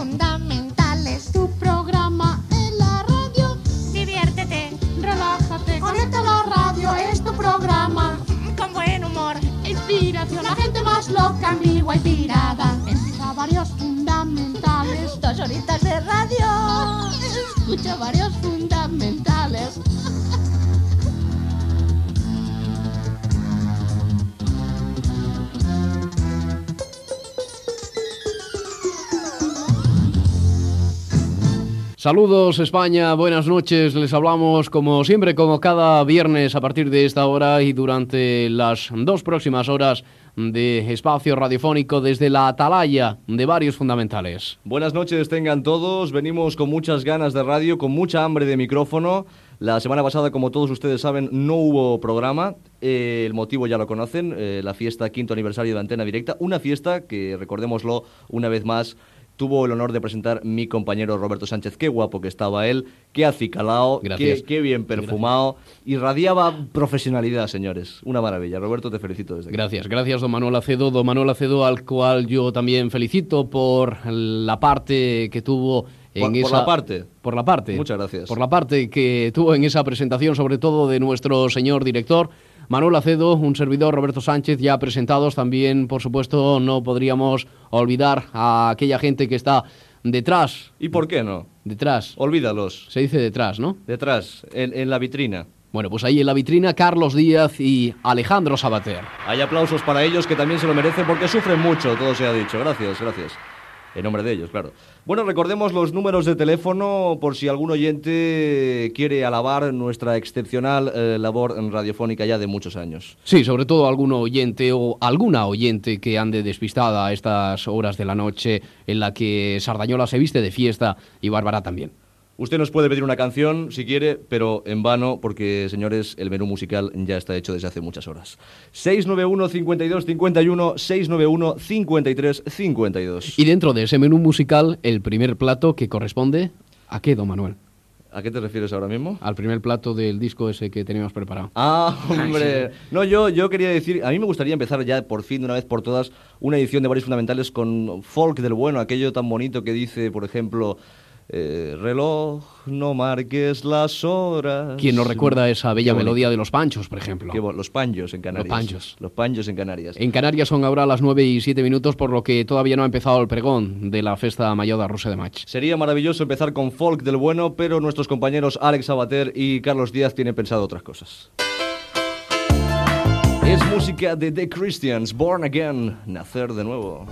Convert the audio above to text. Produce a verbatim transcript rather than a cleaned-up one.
fundamentales. Tu programa en la radio. Diviértete, Relájate, conecta la radio, es tu programa. con buen humor. Inspiración, la gente más loca, ambigua y pirada. Empieza varios fundamentales. Dos horitas de radio. Escucha varios fundamentales. Saludos España, buenas noches, les hablamos como siempre, como cada viernes a partir de esta hora y durante las dos próximas horas de espacio radiofónico desde la atalaya de varios fundamentales. Buenas noches tengan todos, venimos con muchas ganas de radio, con mucha hambre de micrófono. La semana pasada, como todos ustedes saben, no hubo programa, eh, el motivo ya lo conocen, eh, la fiesta quinto aniversario de Antena Directa, una fiesta que, recordémoslo una vez más, tuvo el honor de presentar mi compañero Roberto Sánchez. Qué guapo que estaba él, qué acicalado, qué, qué bien perfumado. Gracias. Irradiaba profesionalidad, señores. Una maravilla. Roberto, te felicito desde aquí. Gracias, gracias, don Manuel Acedo. Don Manuel Acedo, al cual yo también felicito por la parte que tuvo en por, esa... por la parte. Por la parte. Muchas gracias. Por la parte que tuvo en esa presentación, sobre todo de nuestro señor director, Manuel Acedo, un servidor, Roberto Sánchez, ya presentados. También, por supuesto, no podríamos olvidar a aquella gente que está detrás. ¿Y por qué no? Detrás. Olvídalos. Se dice detrás, ¿no? Detrás, en, en la vitrina. Bueno, pues ahí en la vitrina, Carlos Díaz y Alejandro Sabater. Hay aplausos para ellos, que también se lo merecen porque sufren mucho, todo se ha dicho. Gracias, gracias. En nombre de ellos, claro. Bueno, recordemos los números de teléfono por si algún oyente quiere alabar nuestra excepcional eh, labor radiofónica ya de muchos años. Sí, sobre todo algún oyente o alguna oyente que ande despistada a estas horas de la noche en la que Sardañola se viste de fiesta y Bárbara también. Usted nos puede pedir una canción si quiere, pero en vano, porque, señores, el menú musical ya está hecho desde hace muchas horas. seis nueve uno, cincuenta y dos, cincuenta y uno, seis nueve uno, cincuenta y tres, cincuenta y dos. Y dentro de ese menú musical, el primer plato que corresponde ¿a qué, don Manuel? ¿A qué te refieres ahora mismo? Al primer plato del disco ese que teníamos preparado. Ah, hombre. No, yo, yo quería decir, a mí me gustaría empezar ya por fin, de una vez por todas, una edición de Varios Fundamentales con folk del bueno, aquello tan bonito que dice, por ejemplo... Eh, reloj, no marques las horas. ¿Quién nos recuerda esa bella melodía de Los Panchos, por ejemplo? Qué bo- los Panchos en Canarias. Los Panchos. Los Panchos en Canarias. En Canarias son ahora las nueve y siete minutos, por lo que todavía no ha empezado el pregón de la Festa Mayor de Rosa de Maig. Sería maravilloso empezar con folk del bueno, pero nuestros compañeros Alex Sabater y Carlos Díaz tienen pensado otras cosas. Es música de The Christians, Born Again, nacer de nuevo.